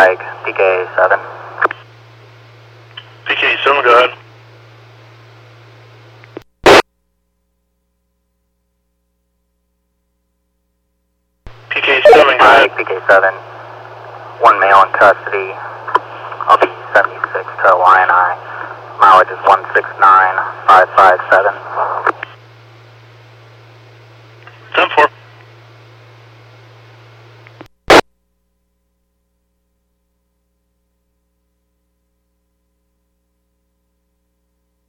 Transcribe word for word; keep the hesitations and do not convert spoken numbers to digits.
Mike, P K seven. P K seven, go ahead. P K seven, go ahead. Mike, P K seven. One male in custody. I'll be seventy-six to Y N I. Mileage is one six nine five five seven.